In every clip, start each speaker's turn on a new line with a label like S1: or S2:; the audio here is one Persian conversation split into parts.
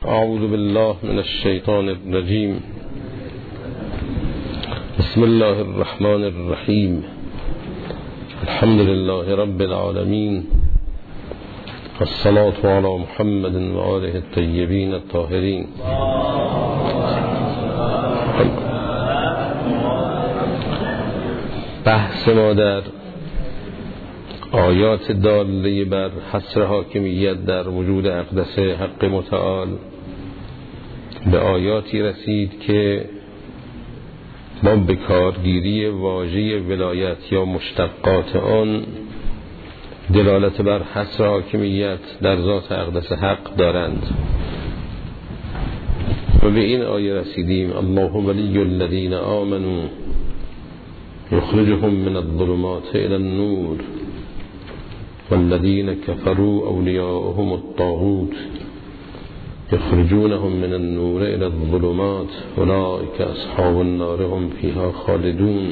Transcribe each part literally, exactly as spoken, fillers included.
S1: اعوذ بالله من الشیطان الرجیم. بسم الله الرحمن الرحیم. الحمد لله رب العالمین. الصلاة علی محمد و آله الطیبین الطاهرین. بحث ما در آیات داله بر حصر حاکمیت در وجود اقدس حق متعال به آیاتی رسید که ما به کارگیری واژه ولایت یا مشتقات آن دلالت بر حصر حاکمیت در ذات اقدس حق دارند و به این آیه رسیدیم: الله ولی الذین آمنوا یخرجهم من الظلمات الی النور والذین کفروا اولیاؤهم الطاغوت یخرجونهم من النور الی الظلمات اولئک اصحاب النار هم فیها خالدون.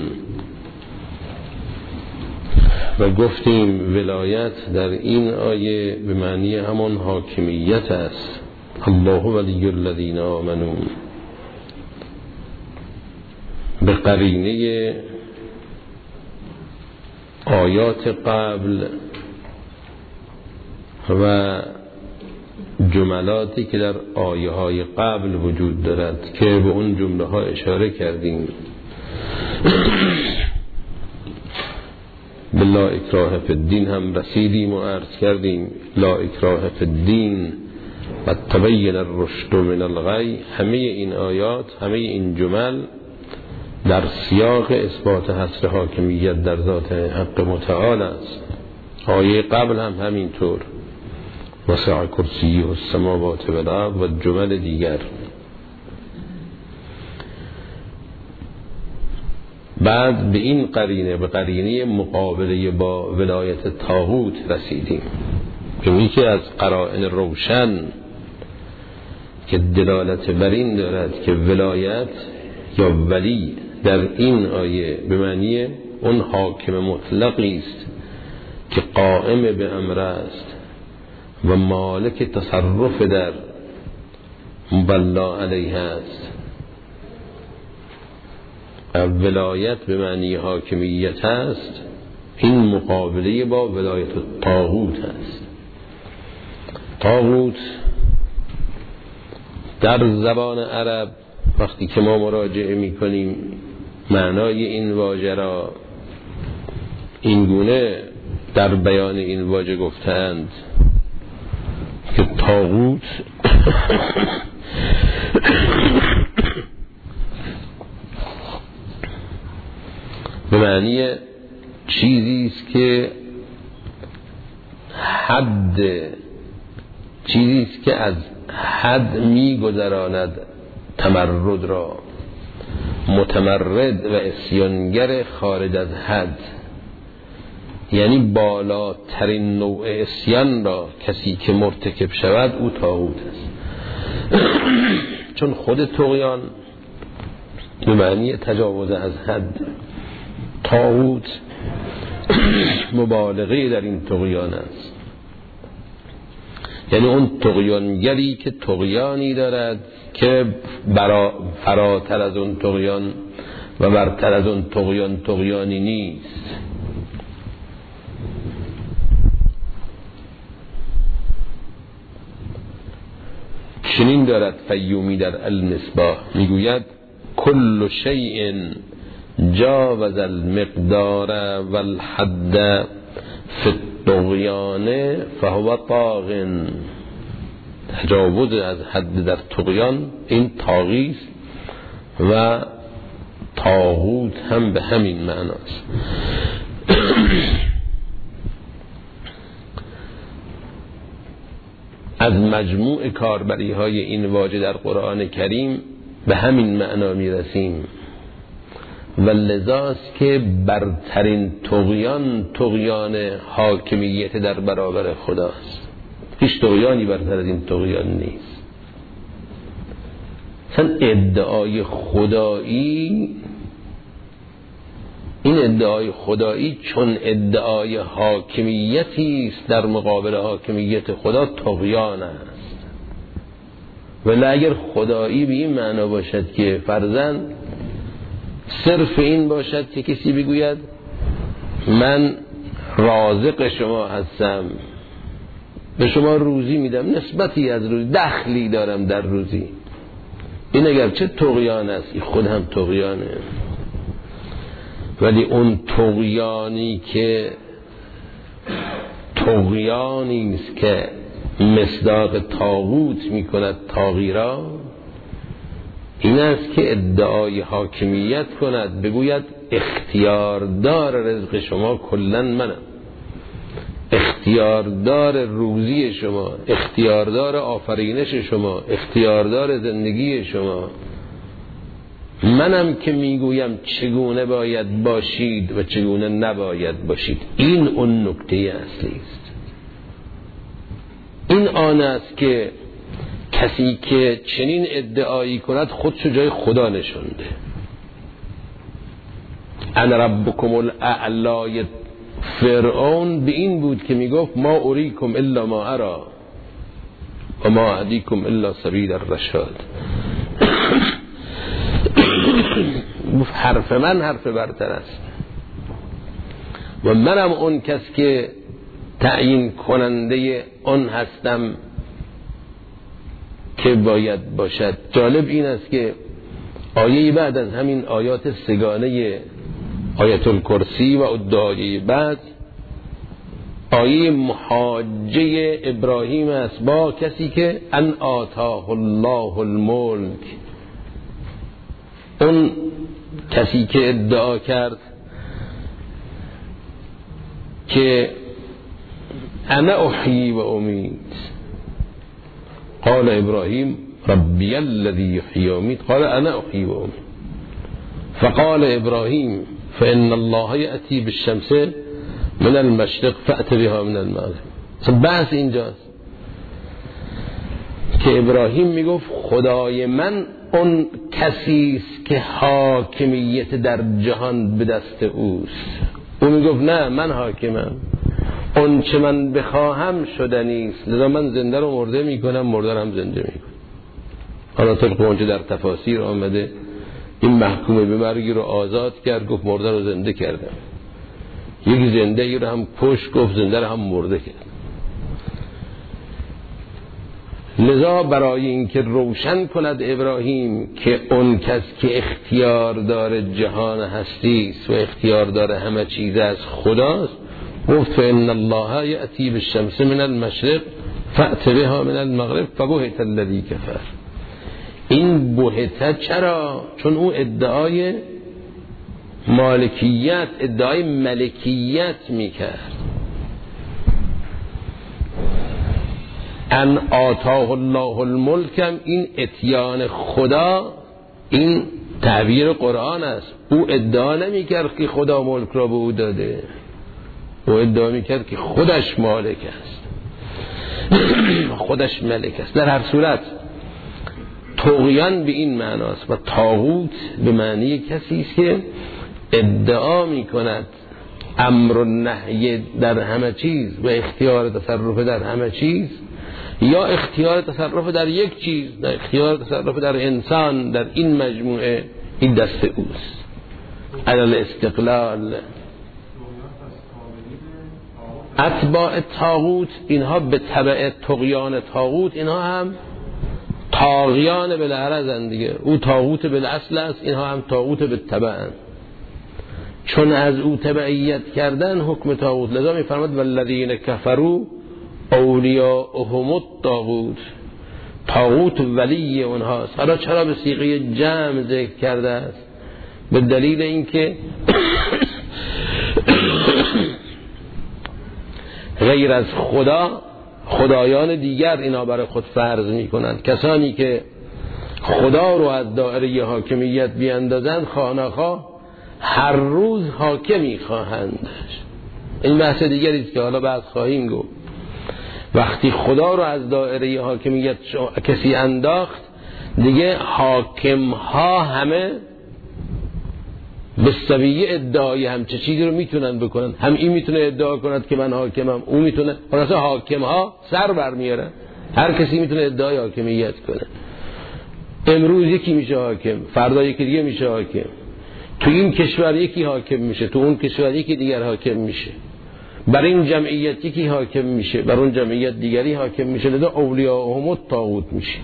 S1: و گفتیم ولایت در این آیه به معنی همان حاکمیت است. الله ولی الذین آمنوا به قرینه آیات قبل و جملاتی که در آیه های قبل وجود دارد که به اون جمله ها اشاره کردیم. به لا اکراه فی الدین هم رسیدیم و عرض کردیم لا اکراه فی الدین و تبین الرشد من الغی. همه این آیات، همه این جمل در سیاق اثبات حصر حاکمیت در ذات حق متعال است. آیه قبل هم همینطور وسع کرسیه السماوات والارض و جمل دیگر. بعد به این قرینه، به قرینه مقابله با ولایت طاغوت رسیدیم که یکی از قرائن روشن که دلالت بر این دارد که ولایت یا ولی در این آیه به معنی اون حاکم مطلقی است که قائم به امر است و مالک تصرف در مبلا علیه است. ولایت به معنی حاکمیت است. این مقابله با ولایت طاغوت است. طاغوت در زبان عرب وقتی که ما مراجعه می کنیم معنای این واژه را این گونه در بیان این واژه گفتند که طاغوت به معنی چیزی است که حد، چیزی است که از حد می‌گذراند تمرد را، متمرد و عصیانگر خارج از حد، یعنی بالاترین نوع عصیان را کسی که مرتکب شود او طاغوت است. چون خود طغیان به معنی تجاوز از حد، طاغوت مبالغه در این طغیان است. یعنی اون طغیانگری که طغیانی دارد که برا فراتر از اون طغیان و برتر از اون طغیان طغیانی نیست. چنین دارد فیومی در المصباح، میگوید کل شیء جاوز المقدار والحد فی الطغیان فهو طاغ. تجاوز از حد در طغیان این طاغی است و طاغوت هم به همین معناست. از مجموع کاربری های این واژه در قرآن کریم به همین معنا می رسیم و لذاست که برترین طغیان طغیان حاکمیت در برابر خداست. هیچ طغیانی برتر از این طغیان نیست. مثلا ادعای خدایی، این ادعای خدایی چون ادعای حاکمیتی است در مقابل حاکمیت خدا طغیان است. ولی اگر خدایی به این معنا باشد که فرضاً صرف این باشد که کسی بگوید من رازق شما هستم، به شما روزی میدم، نسبتی از روزی، دخلی دارم در روزی، این اگر چه طغیان است، این خود هم طغیانه. ولی اون طغیانی که طغیانی است که مصداق طاغوت میکند طاغی را، این است که ادعای حاکمیت کند، بگوید اختیاردار رزق شما کلن منم، اختیاردار روزی شما، اختیاردار آفرینش شما، اختیاردار زندگی شما منم که میگویم چگونه باید باشید و چگونه نباید باشید. این اون نکته اصلی است. این آن است که کسی که چنین ادعایی کند خودشو جای خدا نشونده. انا ربکم الاعلی فرعون به این بود که میگفت ما اریکم الا ما ارا و ما اهدیکم الا سبیل الرشاد. حرف من حرف برتر است و منم اون کس که تعیین کننده اون هستم که باید باشد. جالب این است که آیه بعد از همین آیات سگانه آیت الکرسی و ادعای بعد آیه محاجه ابراهیم است با کسی که ان آتاه الله الملک، اون کسی که ادعا کرد که انا احیی و امید، قال ابراهیم ربی الذی یحیی و امید قال انا احیی و امید، فقال ابراهیم فان الله یأتی بالشمس من المشرق فأت بها من المغرب. بحث اینجاست که ابراهیم میگفت خدای من اون کسی است که حاکمیت در جهان به دست اوست. او میگفت نه، من حاکمم، اون چه من بخواهم شدنی است، لذا من زنده رو مرده میکنم، مرده هم زنده میکنم. حالا طبق اونچه در تفاسیر آمده این محکوم به مرگی رو آزاد کرد، گفت مرده رو زنده کردم. یک زنده ای رو هم کش، گفت زنده رو هم مرده کرد. لذا برای اینکه روشن کند ابراهیم که اون کس که اختیار داره جهان هستی است و اختیار داره همه چیز از خداست، گفت فإن الله یأتی بالشمس من المشرق فأت بها من المغرب فبهت الذی کفر. این بهت چرا؟ چون او ادعای مالکیت، ادعای ملکیت میکرد. ان آتاه الله الملک، این اتیان خدا، این تعبیر قرآن است. او ادعا نمیکرد که خدا ملک را به او داده، او ادعا میکرد که خودش مالک است، خودش ملک است. در هر صورت طغیان به این معناست و طاغوت به معنی کسی است که ادعا میکند امر و نهی در همه چیز و اختیار تصرف در همه چیز، یا اختیار تصرف در یک چیز، در اختیار تصرف در انسان، در این مجموعه این دست اوست. علل استقلال اتباع طاغوت، اینها به تبع طغیان طاغوت، اینها هم طاغیان بالعرض دیگه. او طاغوت بالاصل است، اینها هم طاغوت بالتبع، چون از او تبعیت کردن حکم طاغوت. لذا میفرماد والذین کفروا اولیاءهم الطاغوت، طاغوت ولی اونهاست. حالا چرا به صیغه جمع ذکر کرده است؟ به دلیل اینکه غیر از خدا خدایان دیگر اینا برای خود فرض میکنند. کسانی که خدا رو از دایره حاکمیت بیاندازند خانه‌خواه هر روز حاکمی خواهند. این بحث دیگری است که حالا بعد خواهیم گفت. وقتی خدا رو از دایره حاکمیت کسی انداخت، دیگه حاکم ها همه به سویه ادعای هم چه چیزی رو میتونن بکنن. هم این میتونه ادعا کند که من حاکمم، اون میتونه. خلاصه حاکم ها سر برمیارن، هر کسی میتونه ادعای حاکمیت کنه. امروز یکی میشه حاکم، فردا یکی دیگه میشه حاکم، تو این کشور یکی حاکم میشه، تو اون کشور یکی دیگر حاکم میشه، بر این جمعیت یکی حاکم میشه، بر اون جمعیت دیگری حاکم میشه، لذا اولیاءهم الطاغوت میشه.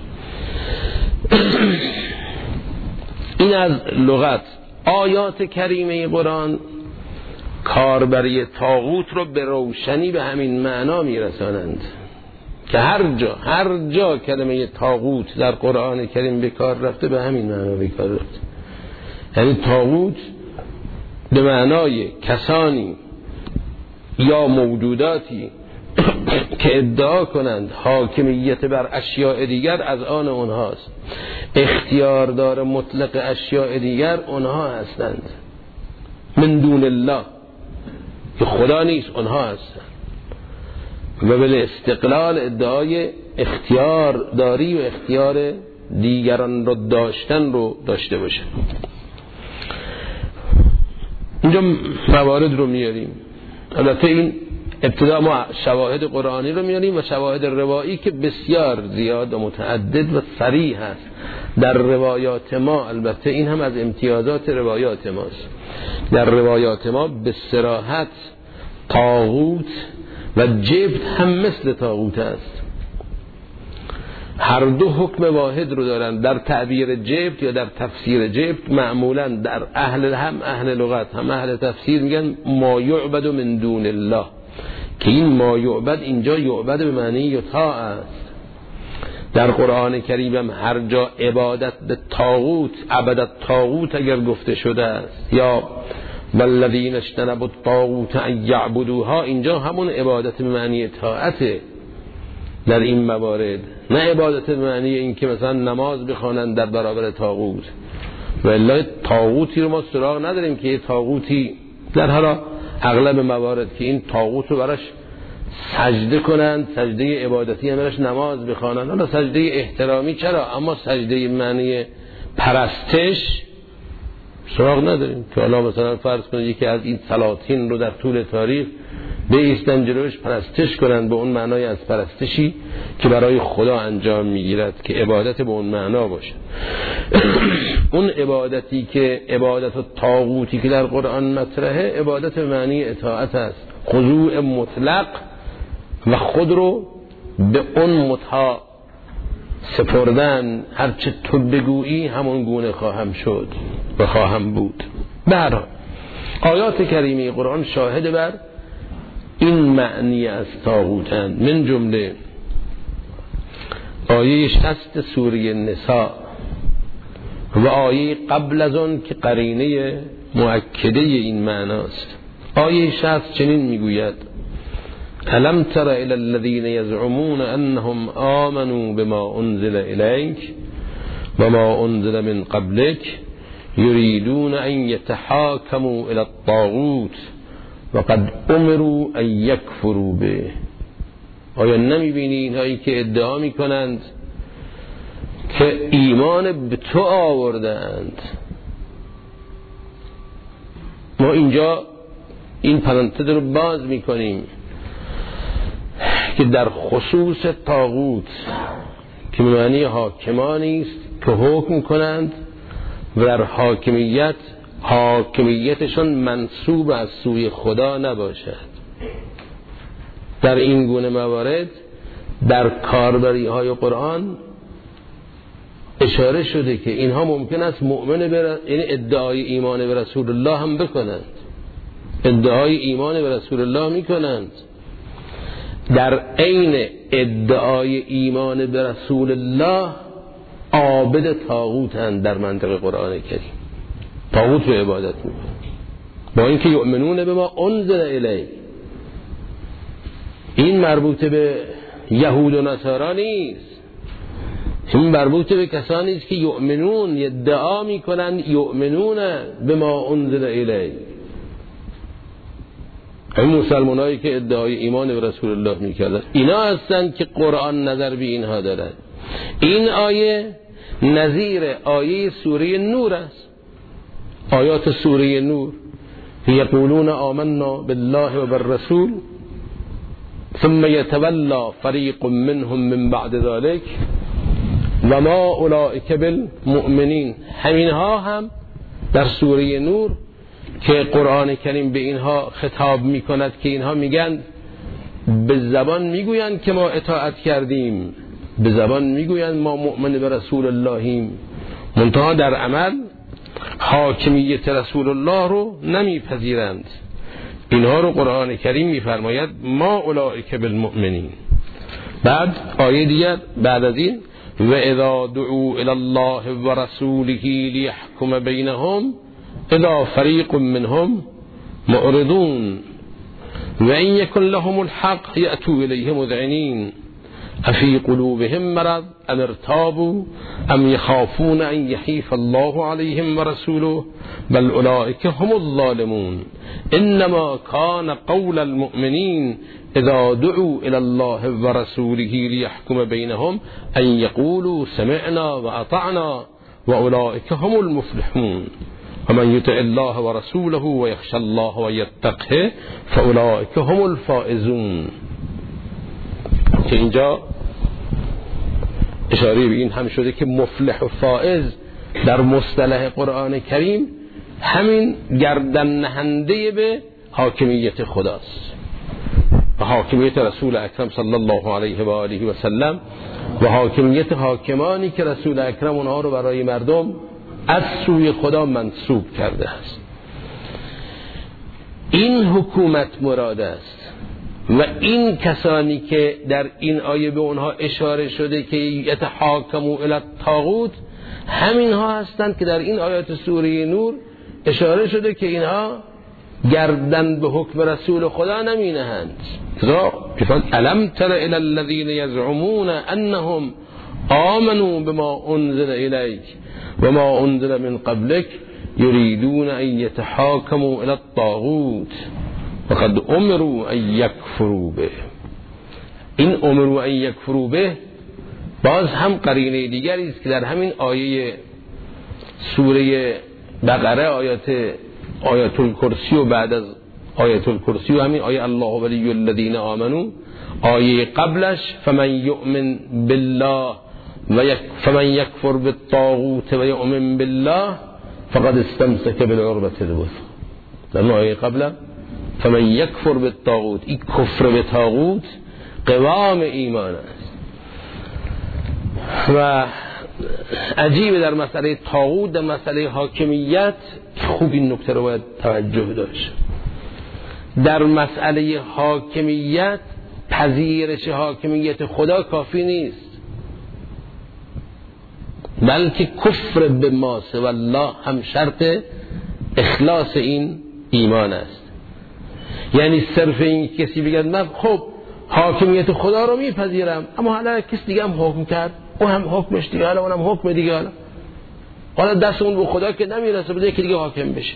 S1: این از لغت. آیات کریمه قرآن کاربری طاغوت رو به روشنی به همین معنا میرسانند که هر جا هر جا کلمه طاغوت در قرآن کریم به کار رفته به همین معنا به کار رفته. یعنی طاغوت به معنای کسانی یا موجوداتی که ادعا کنند حاکمیت بر اشیاء دیگر از آن اونهاست، اختیاردار مطلق اشیاء دیگر اونها هستند، من دون الله، که خدا نیست، اونها هستند و به استقلال ادعای اختیار داری و اختیار دیگران رو داشتن رو داشته باشه. اینجا موارد رو میاریم. البته این ابتدا ما شواهد قرآنی رو میاریم و شواهد روایی که بسیار زیاد و متعدد و صریح هست در روایات ما. البته این هم از امتیازات روایات ماست. در روایات ما به صراحت طاغوت و جبت هم مثل طاغوت است، هر دو حکم واحد رو دارن. در تعبیر جبت یا در تفسیر جبت معمولا در اهل هم اهل لغت هم اهل تفسیر میگن ما یعبد من دون الله، که این ما یعبد اینجا یعبد به معنی یطاع است. در قرآن کریم هم هر جا عبادت به طاغوت، عبادت طاغوت اگر گفته شده است یا والذین اجتنبوا الطاغوت ان یعبدوها، اینجا همون عبادت به معنی اطاعته در این موارد، نه عبادت به معنی این که مثلا نماز بخوانند در برابر طاغوت. والله طاغوتی رو ما سراغ نداریم که طاغوتی در هر اغلب موارد که این طاغوت رو براش سجده کنند، سجده عبادتی هم براش نماز بخوانند، حالا سجده احترامی چرا، اما سجده معنی پرستش سراغ نداریم که حالا مثلا فرض کنید یکی از این سلاطین رو در طول تاریخ به ایستن جلوش پرستش کنند به اون معنای از پرستشی که برای خدا انجام میگیرد که عبادت به اون معنا باشه. اون عبادتی که عبادت و طاغوتی که در قرآن مطرحه عبادت به معنی اطاعت است، خضوع مطلق و خود رو به اون مطاع سپردن، هرچه تو بگویی همون گونه خواهم شد و خواهم بود. برای آیات کریمه قرآن شاهد بر این معنی از طاغوتند، من جمله آیه شصت سوره نساء و آیه قبل از آن که قرینه مؤکده این معناست. آیه شصت چنین میگوید: الم تر الی الذین یزعمون انهم آمنوا بما انزل الیک و ما انزل من قبلک یریدون ان یتحاکموا الی الطاغوت و قد امروا ان یکفروا به. آیا نمیبینی اینهایی که ادعا میکنند که ایمان به تو آوردند؟ ما اینجا این پرانتز رو باز میکنیم که در خصوص طاغوت که به معنی حاکمانی است که حکم کنند و در حاکمیت حاکمیتشون منسوب از سوی خدا نباشد. در این گونه موارد در کاربری های قرآن اشاره شده که اینها ممکن است مؤمن بر... یعنی ادعای ایمان به رسول الله هم بکنند، ادعای ایمان به رسول الله میکنند، در عین ادعای ایمان به رسول الله عابد طاغوتند. در منطق قرآن کریم طاغوت رو عبادت میکنند، با اینکه یؤمنون به ما انزل الیک. این مربوط به یهود و نصارا نیست، این مربوط به کسانی است که یؤمنون، ادعا میکنند یؤمنون به ما انزل الیک. این مسلمانایی که ادعای ایمان به رسول الله میکردن اینا هستند که قرآن نظر به اینها دارد. این آیه نظیر آیه سوره نور است. آیات سوره نور: یقولون آمنا بالله و بالرسول ثم يتولى فريق منهم من بعد ذلك و ما اولئک بالمؤمنین. همینها هم در سوره نور که قرآن کریم به اینها خطاب میکند که اینها میگن، به زبان میگویند که ما اطاعت کردیم، به زبان میگویند ما مؤمن به رسول اللهیم، منتها در عمل حاکمیت رسول الله رو نمیپذیرند. اینها رو قرآن کریم میفرماید ما اولئک بالمؤمنین. بعد آیه دیگر بعد از این و اذا دعوا الی الله و رسوله لیحکم بینهم اذا فریق منهم معرضون و ان یکن لهم الحق یأتوا الیه مذعنین افی قلوبهم مرض ام ارتابوا ام یخافون ان یحیف الله علیهم و رسوله بل اولئک هم الظالمون انما کان قول المؤمنین اذا دعوا الى الله و رسوله لیحکم بینهم ان یقولوا سمعنا و اطعنا و اولئک هم المفلحون ومن یطع الله و رسوله و یخشى الله و یتقه فاولئک هم الفائزون. که اینجا اشاره به این هم شده که مفلح و فائز در مصطلح قرآن کریم همین گردن نهنده به حاکمیت خداست و حاکمیت رسول اکرم صلی الله علیه و آله و سلم و حاکمیت حاکمانی که رسول اکرم اونها رو برای مردم از سوی خدا منصوب کرده است. این حکومت مراد است و این کسانی که در این آیه به اونها اشاره شده که یتحاکموا الی الطاغوت، همینها هستند که در این آیات سوره نور اشاره شده که اینها گردن به حکم رسول خدا نمی نهند. الم تر الی الذین یزعمون انهم آمنوا بما انزل الیک و ما انزل من قبلک یریدون ان یتحاکموا الی الطاغوت وقد امروا ان یکفروا به. این امروا ان یکفروا به باز هم قرینه دیگری است که در همین آیه سوره بقره آیات آیت الکرسی و بعد از آیت الکرسی و همین آیه الله ولی الذین آمنوا، آیه قبلش فمن یؤمن بالله و یک فمن یکفر بالطاغوت و یؤمن بالله فقد استمسک بالعروة الوثقی. در آیه قبل فمن یکفر بالطاغوت، این کفر به طاغوت قوام ایمان است. و عجیبه در مسئله طاغوت، در مسئله حاکمیت خوب این نکته رو باید توجه داشت. در مسئله حاکمیت پذیرش حاکمیت خدا کافی نیست، بلکه کفر به ما سوی الله هم شرط اخلاص این ایمان است. یعنی صرف این کسی بگه من خب حاکمیت خدا رو میپذیرم اما حالا کسی دیگه هم حکم کرد، اون هم حکمش دیگه، حالا اونم حکم دیگه، حالا حالا دست اون به خدا که نمیرسه بده که دیگه حاکم بشه.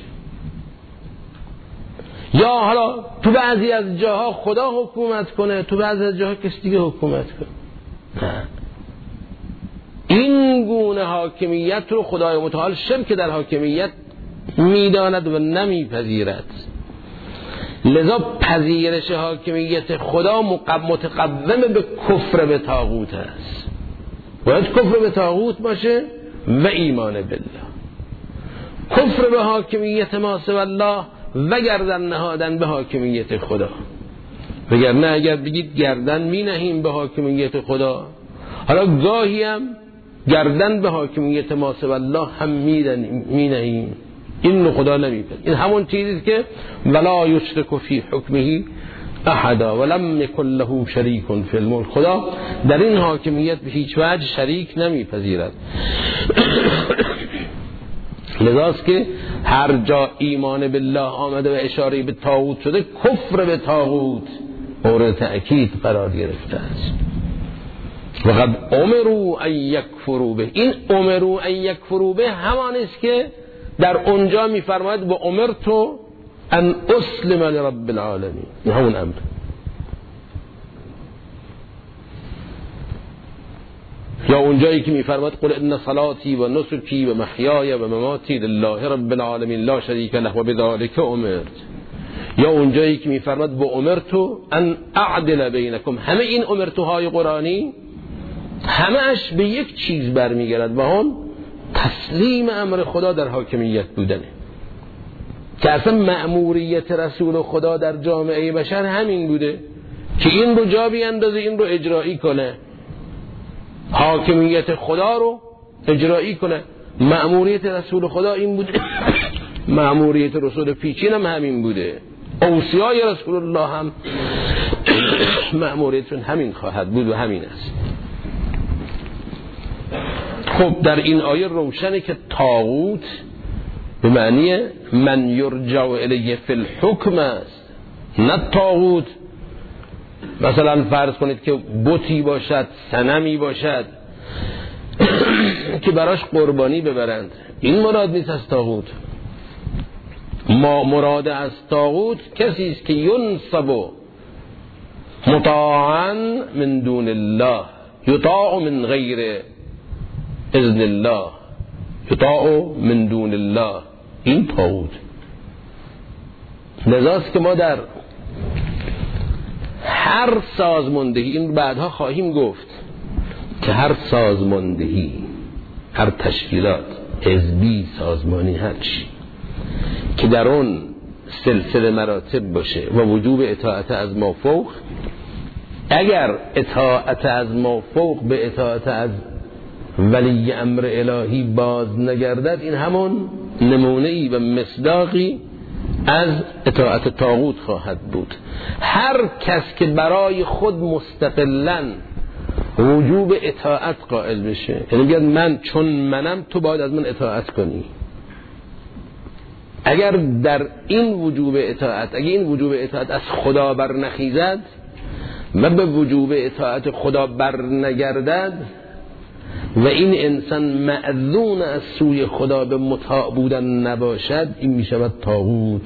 S1: یا حالا تو بعضی از جاها خدا حکومت کنه، تو بعضی از جاها کسی دیگه حکومت کنه. نه، این گونه حاکمیت رو خدای متعال شرک در حاکمیت میداند و نمیپذیرد. لذا پذیرش حاکمیت خدا متقوم به کفر به طاغوت است. باید کفر به طاغوت باشه و ایمان بالله. کفر به حاکمیت ما سوی الله و گردن نهادن به حاکمیت خدا. وگرنه اگر بگید گردن می نهیم به حاکمیت خدا، حالا گاهی هم گردن به حاکمیت ما سوی الله هم می نهیم، این خدا نمیپذیره. این همون چیزی که ولا یشرک فی حکمه احدا ولم یکن له شریک فی الملک، خدا در این حاکمیت به هیچ وجه شریک نمیپذیرد. لذاست که هر جا ایمان بالله آمده و اشاره به طاغوت شده، کفر به طاغوت مورد تأکید قرار گرفته است. وقد امروا ان یکفروا به، این امروا ان یکفروا به همان است که در اونجا میفرماید با امرتو ان اسلم لرب العالمین، این همون امر. یا اونجایی که میفرماید قل ان صلاتی و نسکی و محیای و مماتی لله رب العالمین لا شریک له و بذلک امرت. یا اونجایی که میفرماید با امرتو ان اعدل بینکم. همه این امرتوهای قرآنی همه‌اش به یک چیز برمیگرد و اون تسلیم امر خدا در حاکمیت بودنه، که اصلا مأموریت رسول خدا در جامعه بشر همین بوده که این رو جا بیندازه، این رو اجرایی کنه، حاکمیت خدا رو اجرایی کنه. مأموریت رسول خدا این بوده مأموریت رسول پیشین هم همین بوده، اوصیای رسول الله هم مأموریتشون همین خواهد بود و همین است. خب در این آیه روشنه که طاغوت به معنی من یرجع الیه فی الحکم است، نه طاغوت مثلا فرض کنید که بتی باشد، صنمی باشد که براش قربانی ببرند، این مراد نیست از طاغوت. ما مراد از طاغوت کسی است که ینصب مطاعا من دون الله، یطاع من غیر اذن الله، یطاع من دون الله، این طاغوت. لذاست که ما در هر سازماندهی، این بعدها خواهیم گفت که هر سازماندهی، هر تشکیلات حزبی، سازمانی، هر چی که در اون سلسله مراتب باشه و وجوب اطاعت از ما فوق، اگر اطاعت از ما فوق به اطاعت از ولی امر الهی باز نگردد، این همون نمونه‌ای و مصداقی از اطاعت طاغوت خواهد بود. هر کس که برای خود مستقلاً وجوب اطاعت قائل بشه، یعنی بیاد من چون منم تو باید از من اطاعت کنی، اگر در این وجوب اطاعت، اگر این وجوب اطاعت از خدا بر نخیزد و به وجوب اطاعت خدا بر نگردد و این انسان مأذون از سوی خدا به مطاع بودن نباشد، این می شود طاغوت.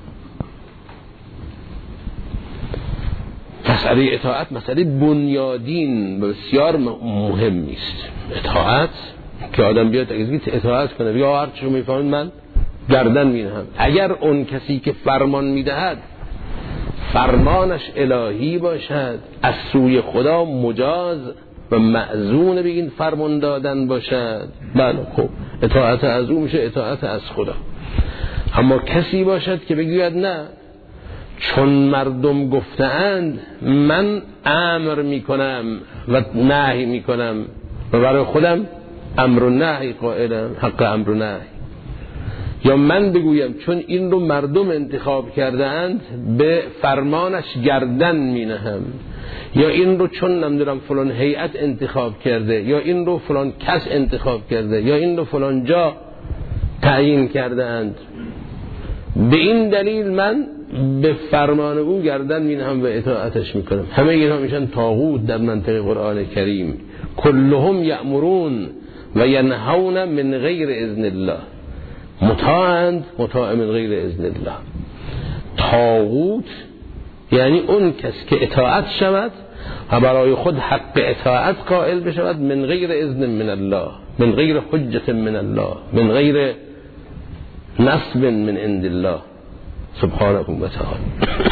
S1: مسئله اطاعت مسئله بنیادین بسیار مهم است. اطاعت که آدم بیاد اطاعت کنه، یا هر چی میفهمید من گردن می‌نهم. اگر اون کسی که فرمان میدهد فرمانش الهی باشد، از سوی خدا مجاز و مأذون به این فرمان دادن باشد، بله خب اطاعت از او میشه اطاعت از خدا. اما کسی باشد که بگوید نه، چون مردم گفتند من امر میکنم و نهی میکنم و برای خودم امر و نهی قائلم، حق امر و نهی. یا من بگویم چون این رو مردم انتخاب کرده اند به فرمانش گردن می نهم، یا این رو چون نمیدونم فلان هیئت انتخاب کرده، یا این رو فلان کس انتخاب کرده، یا این رو فلان جا تعیین کرده اند، به این دلیل من به فرمان او گردن می نهم و اطاعتش می کنم. همه اینها میشن طاغوت در منطق قرآن کریم. کلهم یأمرون و ینهون من غیر اذن الله، مطاعند مطاع من غیر اذن الله. طاغوت یعنی اون کس که اطاعت شود و برای خود حق اطاعت قائل بشود من غیر اذن من الله، من غیر حجت من الله، من غیر نصب من عند الله سبحانه و تعالی.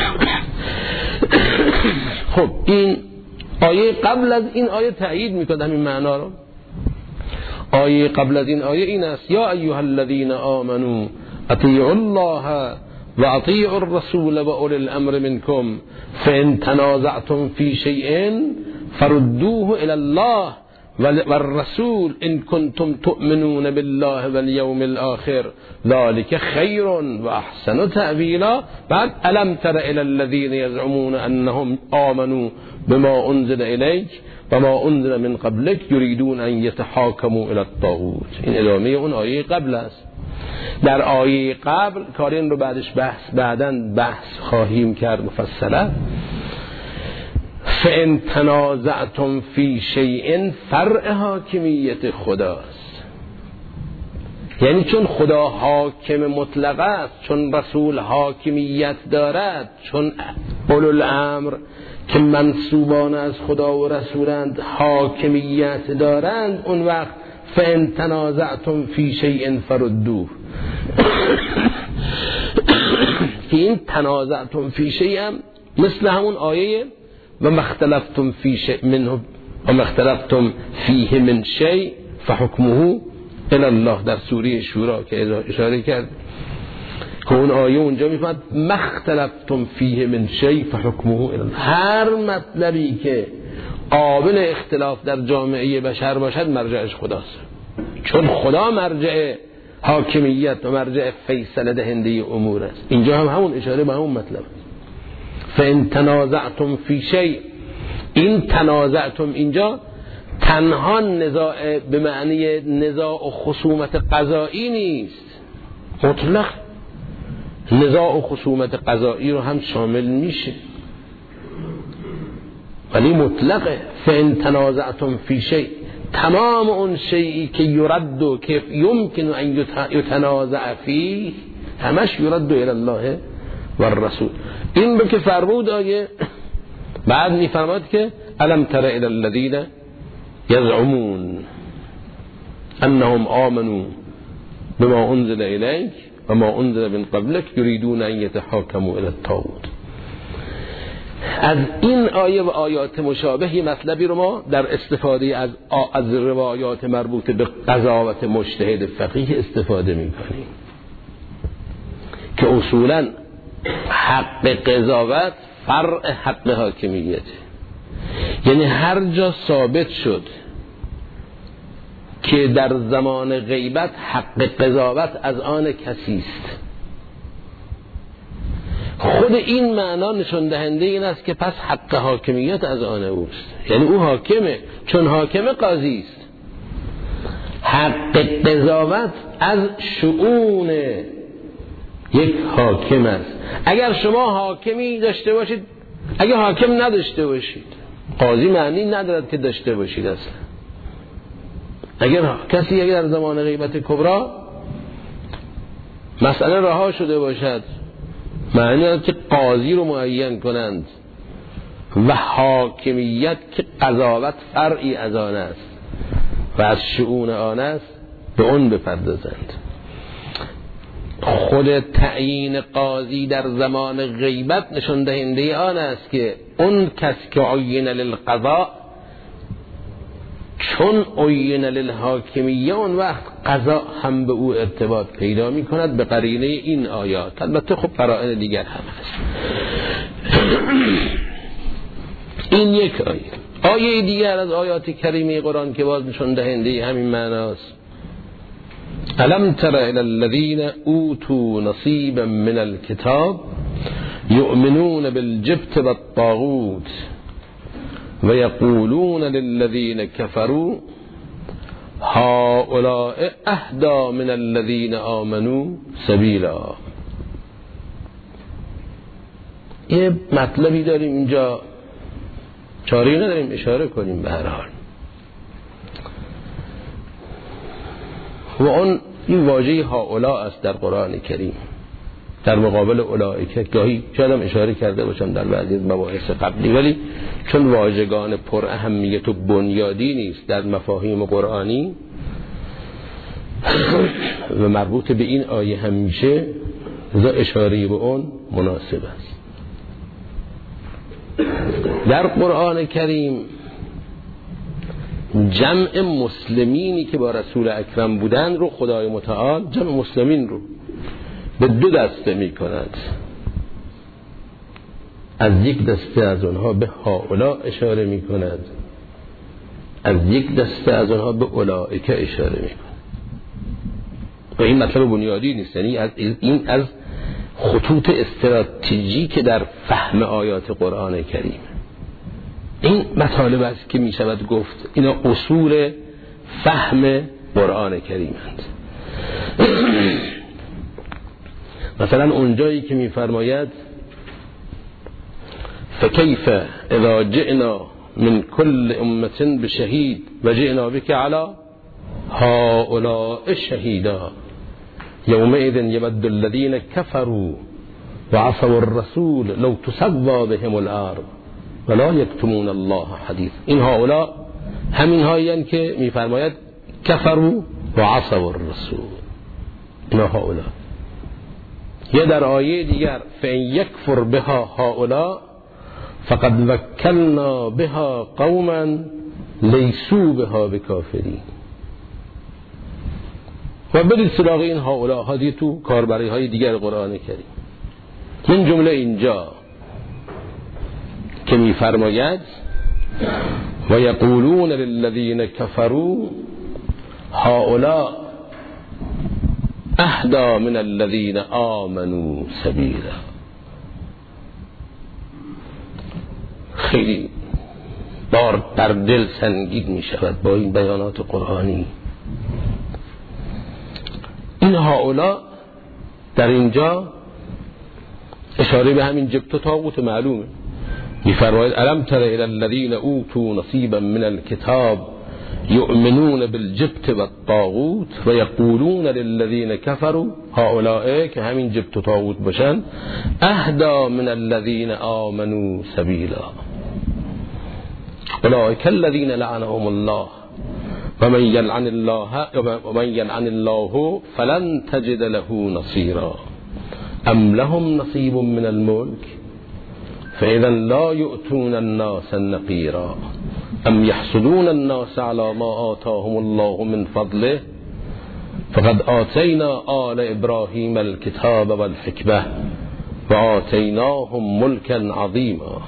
S1: خب این آیه قبل از این آیه تأیید میکنه همین معنا رو. آیه قبل از این آیه این است: یا ایها الذین آمنوا اطیعوا الله و اطیعوا الرسول و اولی الامر منکم فان تنازعتم فی شیء فردوه الی الله والرسول ان کنتم تؤمنون بالله والیوم الاخر ذلك خیر و احسن تأویلا. بعد الم تر الی الذین یزعمون انهم آمنوا بما انزل الیک و ما انزل من قبلک یریدون ان یتحاکموا الی الطاغوت. این ادامه اون آیه قبل است. در آیه قبل کارین رو بعدش بحث بعدن بحث خواهیم کرد مفصلا. فان تنازعتم فی شیء فرع حاکمیت خداست، یعنی چون خدا حاکم مطلق است، چون رسول حاکمیت دارد، چون اولو الامر که منصوبان از خدا و رسولند حاکمیت دارند، اون وقت فان تنازعتم فی شیء فردوه. که این تنازعتم فی شیء مثل همون آیه و مختلفتم فی شیء منه اما اختلفتم فیه من شیء فحکمه الی الله در سوره شورا که اشاره کرد که اون آیه اونجا میفرماد مختلفتم فیه من شیء فحکمه الی الله. هر مطلبی که قابل اختلاف در جامعه بشر باشد مرجعش خداست، چون خدا مرجع حاکمیت و مرجع فیصله دهنده امور است. اینجا هم همون اشاره به همون مطلب است. فان تنازعتم فی شیء، این تنازعتم اینجا تنها نزاع به معنی نزاع و خصومت قضایی نیست، مطلق نزاع و خصومت قضایی رو هم شامل میشه، ولی مطلقه. فان تنازعتم فی شیء، تمام اون شیئی که یرد و که یمکن ان یتنازع فیه همش یرد الی الله و الرسول. این رو که فرمود آیه بعد میفرماد که الم تر الی الذین یزعمون انهم آمنوا بما انزل الیک و ما انزل من قبلک یریدون ان یتحاکموا الی الطاغوت. از این آیه و آیات مشابهی مطلبی رو ما در استفاده از از روایات مربوط به قضاوت مجتهد فقیه استفاده می‌کنیم که اصولاً حق قضاوت فرع حق حاکمیته. یعنی هر جا ثابت شد که در زمان غیبت حق قضاوت از آن کسی است، خود این معنا نشان دهنده این است که پس حق حاکمیت از آن اوست، یعنی او حاکمه، چون حاکم قاضی است. حق قضاوت از شؤون یک حاکم است. اگر شما حاکمی داشته باشید، اگر حاکم نداشته باشید، قاضی معنی ندارد که داشته باشید اصلا. اگر کسی اگر در زمان غیبت کبری مسئله رها شده باشد، معنی دارد که قاضی رو معین کنند و حاکمیت که قضاوت فرعی از آن است و از شؤون آن است به اون بپردازند. خود تعیین قاضی در زمان غیبت نشان دهنده آن است که اون کس که عین للقضاء چون عین للحاکمیه اون وقت قضا هم به او ارتباط پیدا می کند به قرینه این آیات. البته خب قرائن دیگر هم هست. این یک آیه. آیه دیگر از آیات کریمه قرآن که باز نشان دهنده همین معناست. الم تر الی الذین اوتوا نصیبا من الکتاب یؤمنون بالجبت والطاغوت و یقولون للذین کفروا هؤلاء اهدی من الذین آمنوا سبیلا. یه مطلبی داریم اینجا، چاره‌ای نداریم اشاره کنیم به هر حال. و اون این واژه هؤلاء است در قرآن کریم در مقابل اولئک. گاهی شاید هم اشاره کرده باشم در بعضی از مباحث قبلی، ولی چون واژگان پر اهمیت و بنیادی نیست در مفاهیم قرآنی و مربوط به این آیه هم میشه، لذا اشاره به اون مناسب است. در قرآن کریم جمع مسلمینی که با رسول اکرم بودند رو خدای متعال جمع مسلمین رو به دو دسته می کند. از یک دسته از اونها به هؤلاء اشاره می کند، از یک دسته از اونها به اولئک اشاره می کند. و این مطلب بنیادی نیست، یعنی از این از خطوط استراتژی که در فهم آیات قرآن کریم این مطالب است که می شود گفت اینا اصول فهم قرآن کریم هست. مثلا اونجایی که می فرماید فکیف اذا جئنا من كل امة بشهید و جئنا بك على هؤلاء شهیدا یومئذ یود الذین کفروا وعصوا الرسول لو تسوى بهم الارض ولا یکتمون الله حدیث. این هؤلاء همین هایی که میفرماید کفروا و عصوا الرسول، اینا هؤلاء. یا در آیه دیگر فان یکفر بها هؤلاء فقد وکلنا بها قوما لیسو بها بکافرین. و برید سراغ این هؤلاء هادی تو کاربری های دیگر قرآن کریم. این جمله اینجا که می فرماید و یقولون للذین کفروا هؤلاء اهدی من الذین آمنوا سبیلا. خیلی بار در دل سنگین می شود با این بیانات قرآنی. این هؤلاء در اینجا اشاره به همین جبت و طاغوت معلومه. می‌فرماید الم تر الی الذین اوتوا نصیبا من الکتاب یؤمنون بالجبت والطاغوت و یقولون للذین کفروا هؤلاء که همین جبت و طاغوت باشن اهدی من الذین آمنوا سبیلا اولئک الذین لعنهم الله و من یلعن الله و من یلعن الله فلن تجد له نصیرا ام لهم نصیب من الملک فاذا لا یؤتون الناس نقیرا ام یحسدون الناس على ما آتاهم الله من فضله فقد آتینا آل ابراهیم الكتاب والحکمة و آتیناهم ملکا عظیما.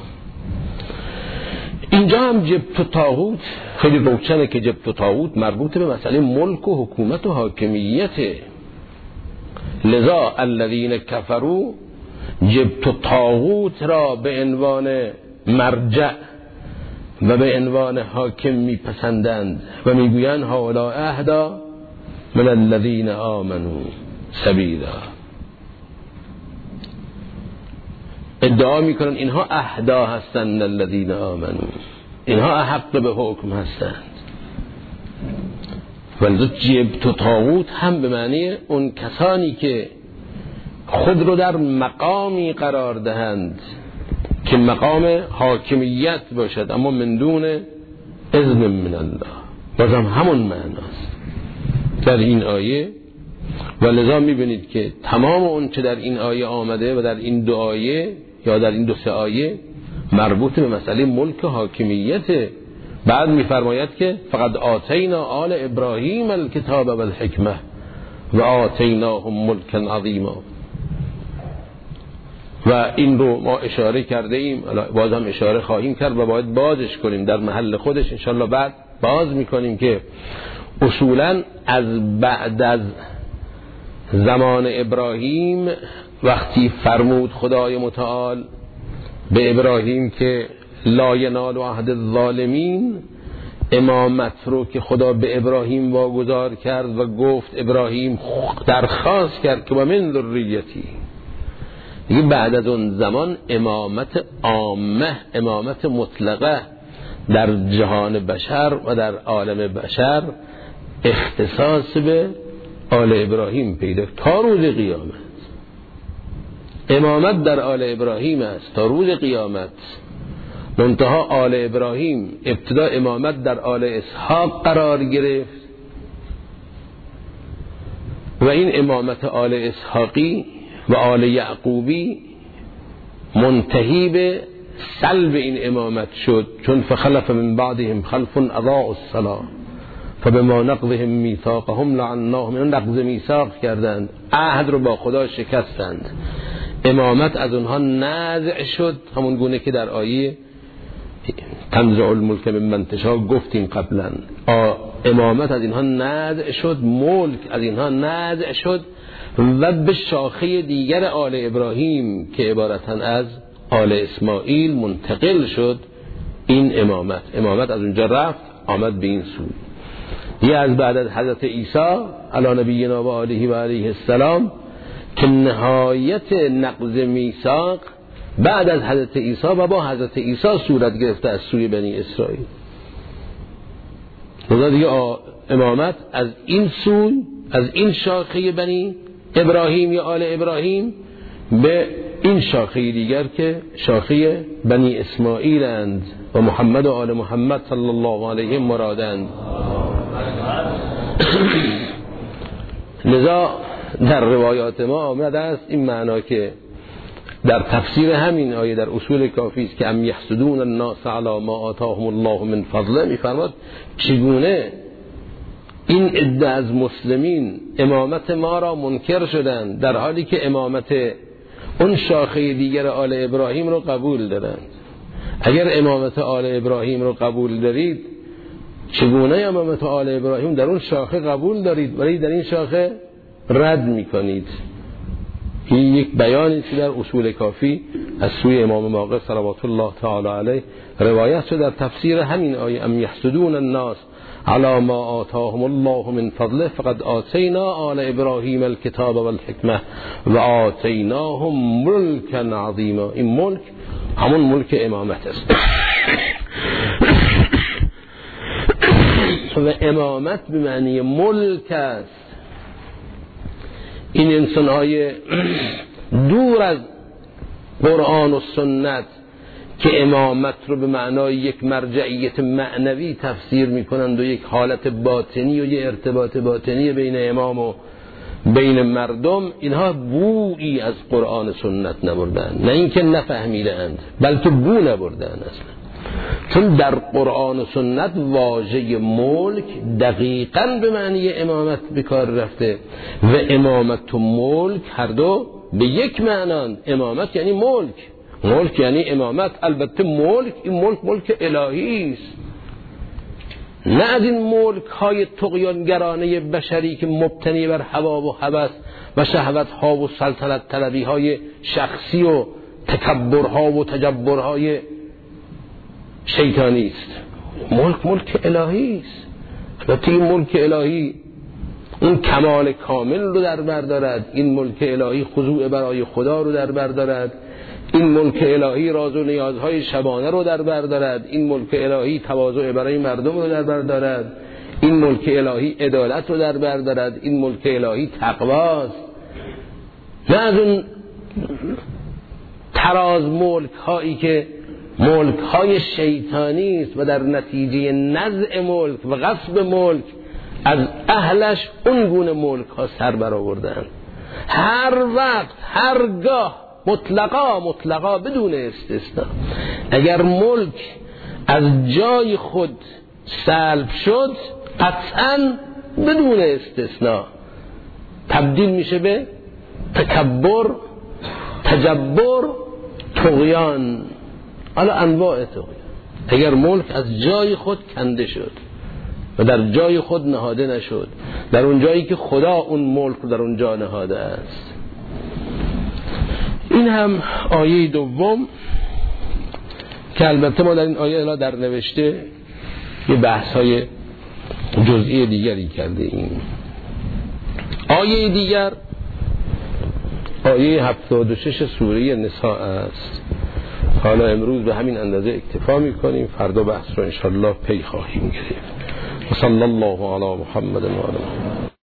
S1: اینجا هم جبت و طاغوت خیلی روشنه که جبت و طاغوت مربوط به مسئله ملک و حکومت و حاکمیته. لذا الذین کفروا جبت و طاغوت را به عنوان مرجع و به عنوان حاکم میپسندند و میگویند هؤلاء اهدی من الذین آمنوا سبیلا. ادعا میکنن اینها اهدا هستند الذین آمنوا، اینها احق به حکم هستند. ولی جبت و طاغوت هم به معنی اون کسانی که خود رو در مقامی قرار دهند که مقام حاکمیت باشد اما من دون اذن من الله، بازم همون معناست در این آیه. و لذا میبینید که تمام اون چه در این آیه آمده و در این دو آیه یا در این دو سه آیه مربوط به مسئله ملک و حاکمیت. بعد میفرماید که فقط آتینا آل ابراهیم الکتاب و الحکمه و آتیناهم ملکا عظیما. و این رو ما اشاره کرده ایم، باز هم اشاره خواهیم کرد و باید بازش کنیم در محل خودش انشالله. بعد باز میکنیم که اصولا از بعد از زمان ابراهیم وقتی فرمود خدای متعال به ابراهیم که لا ینال عهد الظالمین، امامت رو که خدا به ابراهیم واگذار کرد و گفت ابراهیم درخواست کرد که با من ذریتی، دیگه بعد از اون زمان امامت عامه، امامت مطلقه در جهان بشر و در عالم بشر اختصاص به آل ابراهیم پیدا تا روز قیامت. امامت در آل ابراهیم است تا روز قیامت. منتها آل ابراهیم ابتدا امامت در آل اسحاق قرار گرفت و این امامت آل اسحاقی و آل یعقوبی منتهی به سلب این امامت شد، چون فخلف من بعدهم خلف اضاعوا الصلاة فبما نقضهم میثاقهم لعناهم. این نقض میثاق کردند، عهد رو با خدا شکستند. امامت از اونها نازع شد، همون گونه که در آیه تنزع الملک ممن تشاء گفتیم قبلا. امامت از اینها نازع شد، ملک از اینها نازع شد و به شاخه دیگر آل ابراهیم که عبارتاً از آل اسماعیل منتقل شد این امامت. امامت از اونجا رفت آمد به این سو. یه از بعد از حضرت عیسی علی نبینا و آله و علیه السلام که نهایت نقض میثاق بعد از حضرت عیسی و با حضرت عیسی صورت گرفته از سوی بنی اسرائیل. لذا دیگه امامت از این سوی، از این شاخه بنی ابراهیم یا آل ابراهیم به این شاخه دیگر که شاخه بنی اسماعیل اند و محمد و آل محمد صلی الله علیه مرادند. لذا در روایات ما آمده است این معنا که در تفسیر همین آیه در اصول کافی است که ام یحسدون الناس علی ما آتاهم الله من فضله، میفرماد چگونه این عده از مسلمین امامت ما را منکر شدند در حالی که امامت اون شاخه دیگر آل ابراهیم رو قبول دارند. اگر امامت آل ابراهیم رو قبول دارید، چگونه امامت آل ابراهیم در اون شاخه قبول دارید ولی در این شاخه رد میکنید؟ این یک بیانی که در اصول کافی از سوی امام ماقف صلوات الله تعالی علیه روایت شده در تفسیر همین آیه ام یحسدون الناس علی ما آتاهم الله من فضله فقد آتینا آل ابراهیم الکتاب والحکمه و آتیناهم ملکا عظیما. این ملک همون ملک امامت است و امامت به معنی ملک است. این انسان‌های دور از قرآن و سنت که امامت رو به معنای یک مرجعیت معنوی تفسیر میکنند و یک حالت باطنی و یک ارتباط باطنی بین امام و بین مردم، اینها بویی از قرآن و سنت نبردند، نه اینکه نفهمیدند بلکه بو نبردند اصلا. چون در قرآن و سنت واژه ملک دقیقاً به معنی امامت به کار رفته و امامت و ملک هر دو به یک معنان. امامت یعنی ملک، ملک یعنی امامت. البته ملک، این ملک ملک الهی است، نه از این ملک های طغیانگرانه بشری که مبتنی بر هوا و هوس و شهوت ها و سلطنت طلبی های شخصی و تکبرها و تجبرهای شیطانی است. ملک ملک الهی است. البته این ملک الهی اون کمال کامل رو در بر دارد، این ملک الهی خضوع برای خدا رو در بر دارد، این ملک الهی راز و نیازهای شبانه رو در بر دارد، این ملک الهی تواضع برای مردم رو در بر دارد، این ملک الهی عدالت رو در بر دارد، این ملک الهی تقواست. نه از اون تراز ملک هایی که ملک های شیطانی است و در نتیجه نزع ملک و غصب ملک از اهلش اون گونه ملک ها سر برآوردند. هر وقت هرگاه مطلقا مطلقا بدون استثناء اگر ملک از جای خود سلب شد، قطعا بدون استثناء تبدیل میشه به تکبر، تجبر، طغیان. حالا انواع طغیان. اگر ملک از جای خود کنده شد و در جای خود نهاده نشد، در اون جایی که خدا اون ملک رو در اون جا نهاده است. این هم آیه دوم که البته ما در این آیه الا در نوشته یه بحث های جزئی دیگری کرده ایم. آیه دیگر آیه هفتاد و شش سوره نساء است. حالا امروز به همین اندازه اکتفا میکنیم، فردا بحث رو انشاءالله پی خواهیم گرفت. و صلی الله علی محمد و آله.